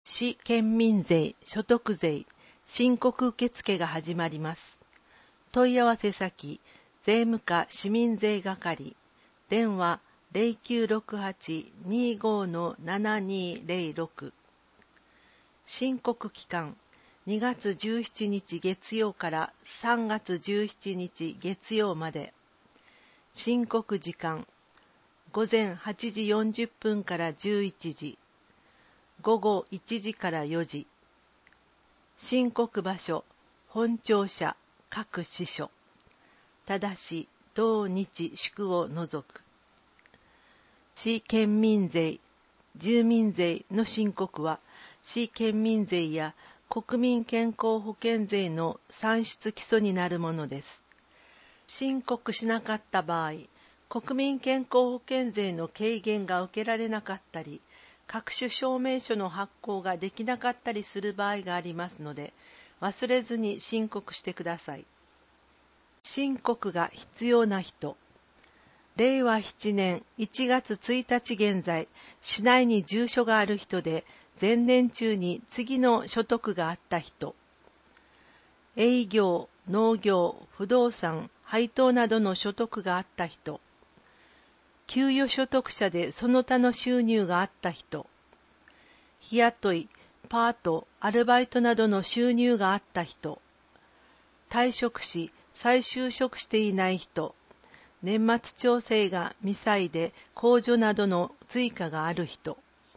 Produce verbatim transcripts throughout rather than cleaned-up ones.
市県民税、所得税、申告受付が始まります。問い合わせ先、税務課市民税係、電話 ゼロきゅうろくはち にーごー ななにーゼロろく。申告期間、にがつじゅうしちにち月曜からさんがつじゅうしちにち月曜まで。申告時間、ごぜんはちじよんじゅっぷんからじゅういちじ、ごごいちじからよじ。申告場所、本庁舎、各支所。ただし、同日祝を除く。市県民税、住民税の申告は、市県民税や国民健康保険税の算出基礎になるものです。申告しなかった場合、国民健康保険税の軽減が受けられなかったり、各種証明書の発行ができなかったりする場合がありますので、忘れずに申告してください。申告が必要な人。れいわななねんいちがつついたち現在、市内に住所がある人で、前年中に次の所得があった人。営業、農業、不動産、配当などの所得があった人。給与所得者でその他の収入があった人。日雇い、パート、アルバイトなどの収入があった人。退職し、再就職していない人。年末調整が未済で控除などの追加がある人。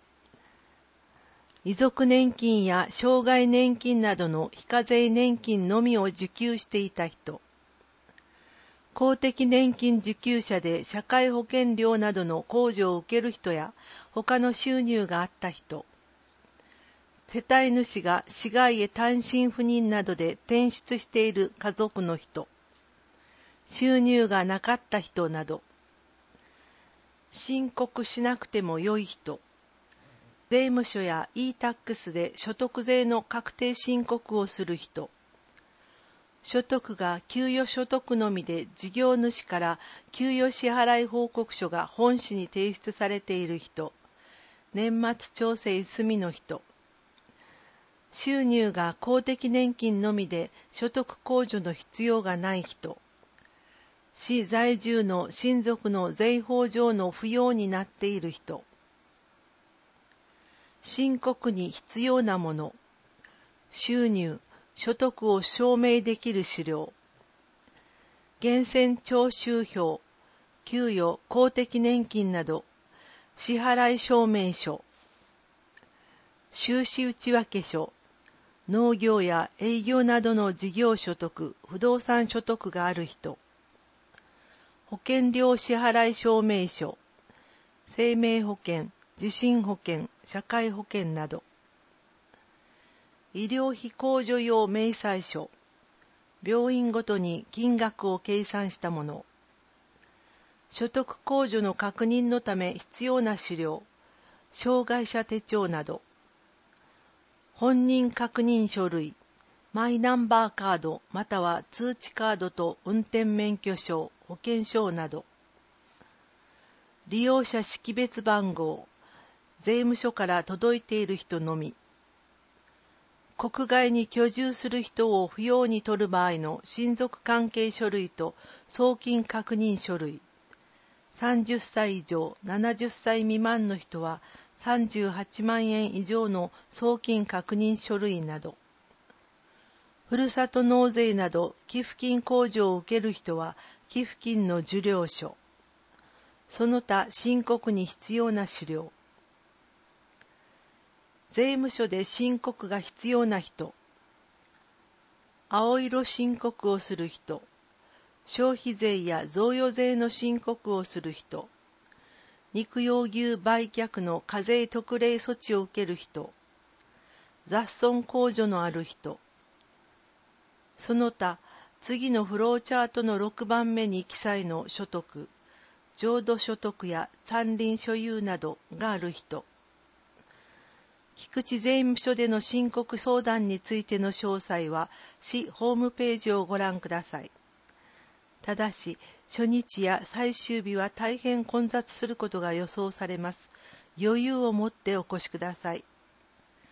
遺族年金や障害年金などの非課税年金のみを受給していた人。公的年金受給者で社会保険料などの控除を受ける人や他の収入があった人。世帯主が市外へ単身赴任などで転出している家族の人。収入がなかった人など。申告しなくても良い人。税務署や イータックス で所得税の確定申告をする人。所得が給与所得のみで事業主から給与支払い報告書が本市に提出されている人。年末調整済みの人。収入が公的年金のみで所得控除の必要がない人。市在住の親族の税法上の扶養になっている人。申告に必要なもの。収入、所得を証明できる資料。源泉徴収票、給与、公的年金など、支払い証明書。収支内訳書。農業や営業などの事業所得、不動産所得がある人。保険料支払い証明書。生命保険、地震保険、社会保険など。医療費控除用明細書。病院ごとに金額を計算したもの。所得控除の確認のため必要な資料。障害者手帳など。本人確認書類。マイナンバーカードまたは通知カードと運転免許証、保険証など。利用者識別番号。税務署から届いている人のみ。国外に居住する人を扶養に取る場合の親族関係書類と送金確認書類。さんじゅっさい以上、ななじゅっさい未満の人はさんじゅうはちまんえん以上の送金確認書類など。ふるさと納税など寄付金控除を受ける人は寄付金の受領書。その他申告に必要な資料。税務署で申告が必要な人。青色申告をする人。消費税や贈与税の申告をする人。肉用牛売却の課税特例措置を受ける人。雑損控除のある人。その他、次のフローチャートのろくばんめに記載の所得、浄土所得や山林所有などがある人。菊池税務署での申告相談についての詳細は、市ホームページをご覧ください。ただし、初日や最終日は大変混雑することが予想されます。余裕を持ってお越しください。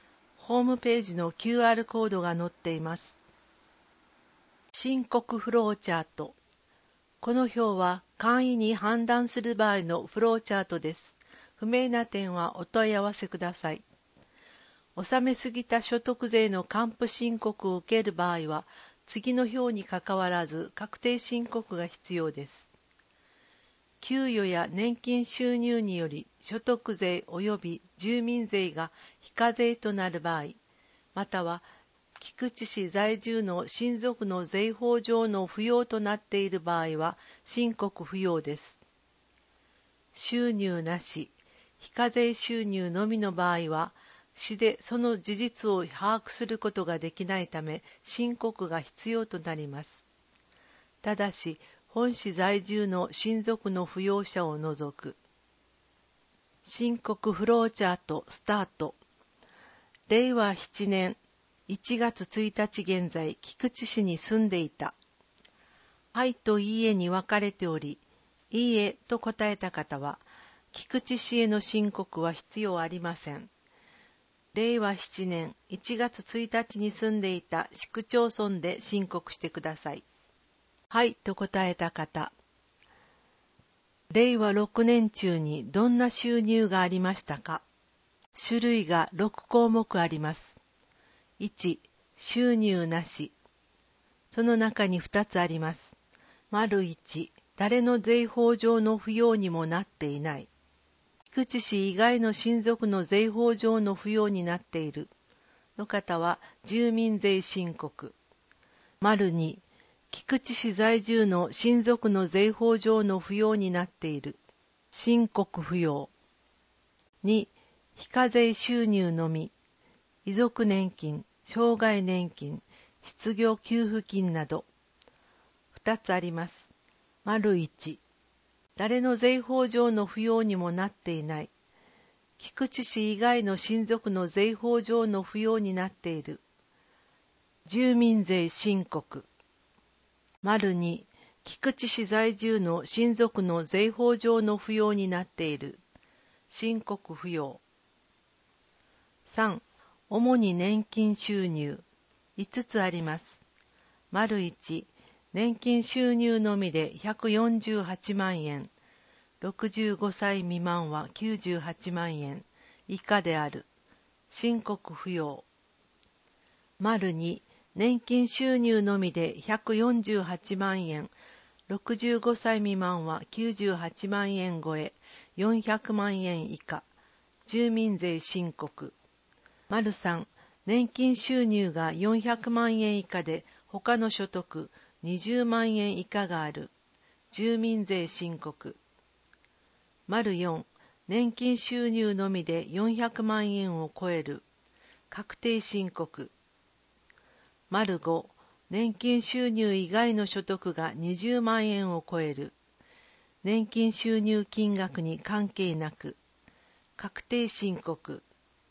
ホームページの キューアール コードが載っています。申告フローチャート。この表は簡易に判断する場合のフローチャートです。不明な点はお問い合わせください。納めすぎた所得税の還付申告を受ける場合は、次の表にかかわらず確定申告が必要です。給与や年金収入により所得税及び住民税が非課税となる場合、または菊池市在住の親族の税法上の扶養となっている場合は申告不要です。収入なし、非課税収入のみの場合は、市でその事実を把握することができないため申告が必要となります。ただし、本市在住の親族の扶養者を除く。申告フローチャートスタート。れいわななねんいちがつついたち現在、菊池市に住んでいた。はいといいえに分かれており、いいえと答えた方は、菊池市への申告は必要ありません。れいわななねんいちがつついたちに住んでいた市区町村で申告してください。はいと答えた方。れいわろくねん中にどんな収入がありましたか？種類がろくこうもくあります。いち、収入なし。その中にふたつあります。丸いち、誰の税法上の扶養にもなっていない。菊池市以外の親族の税法上の扶養になっているの方は住民税申告。丸に、菊池市在住の親族の税法上の扶養になっている。申告不要。に、非課税収入のみ。遺族年金、障害年金、失業給付金など。ふたつあります。丸いち、誰の税法上の扶養にもなっていない。菊池市以外の親族の税法上の扶養になっている。住民税申告。丸に、菊池市在住の親族の税法上の扶養になっている。申告不要。さん、主に年金収入。いつつあります。丸いち、年金収入のみでひゃくよんじゅうはちまんえん。ろくじゅうごさい未満はきゅうじゅうはちまんえん以下である。申告不要。丸に、年金収入のみでひゃくよんじゅうはちまんえん、ろくじゅうごさい未満はきゅうじゅうはちまんえん超え、よんひゃくまんえん以下。住民税申告。丸さん、年金収入がよんひゃくまんえん以下で他の所得にじゅうまんえん以下がある。住民税申告。丸よん、年金収入のみでよんひゃくまんえんを超える。確定申告。丸ご、年金収入以外の所得がにじゅうまんえんを超える。年金収入金額に関係なく。確定申告。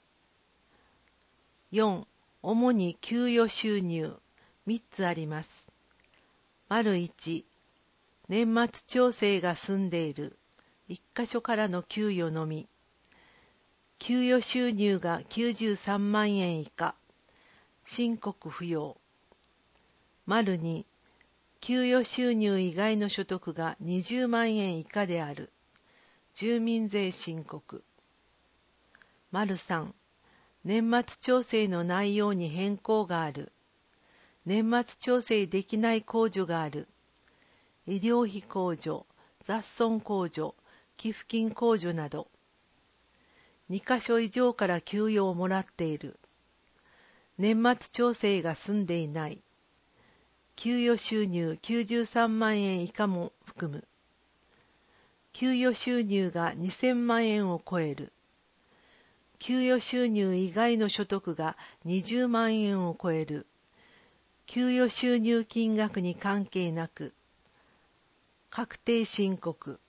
よん、主に給与収入。みっつあります。丸いち、年末調整が済んでいる。一箇所からの給与のみ。給与収入がきゅうじゅうさんまんえん以下。申告不要。丸に、給与収入以外の所得がにじゅうまんえん以下である。住民税申告。丸さん、年末調整の内容に変更がある。年末調整できない控除がある。医療費控除、雑損控除、寄付金控除など。にかしょ以上から給与をもらっている。年末調整が済んでいない。給与収入きゅうじゅうさんまんえん以下も含む。給与収入がにせんまんえんを超える。給与収入以外の所得がにじゅうまんえんを超える。給与収入金額に関係なく。確定申告。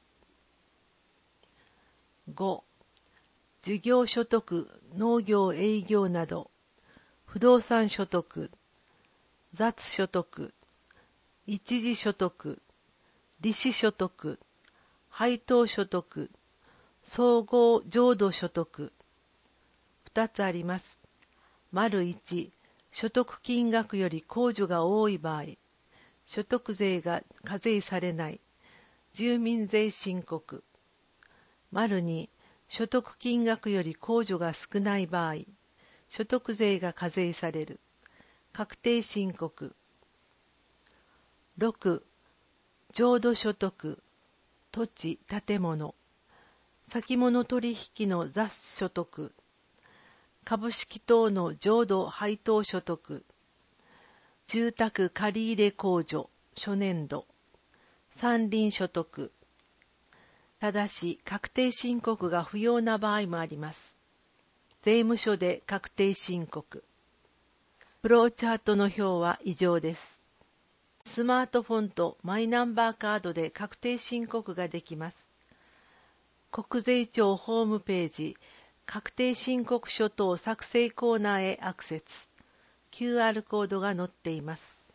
ご、事業所得、農業営業など、不動産所得、雑所得、一時所得、利子所得、配当所得、総合浄土所得。ふたつあります。 丸いち、所得金額より控除が多い場合、所得税が課税されない、住民税申告。丸に、所得金額より控除が少ない場合、所得税が課税される、確定申告。ろく、浄土所得、土地、建物、先物取引の雑所得、株式等の浄土配当所得、住宅借入控除、初年度、山林所得。ただし、確定申告が不要な場合もあります。税務署で確定申告。フローチャートの表は以上です。スマートフォンとマイナンバーカードで確定申告ができます。国税庁ホームページ、確定申告書等作成コーナーへアクセス。キューアール コードが載っています。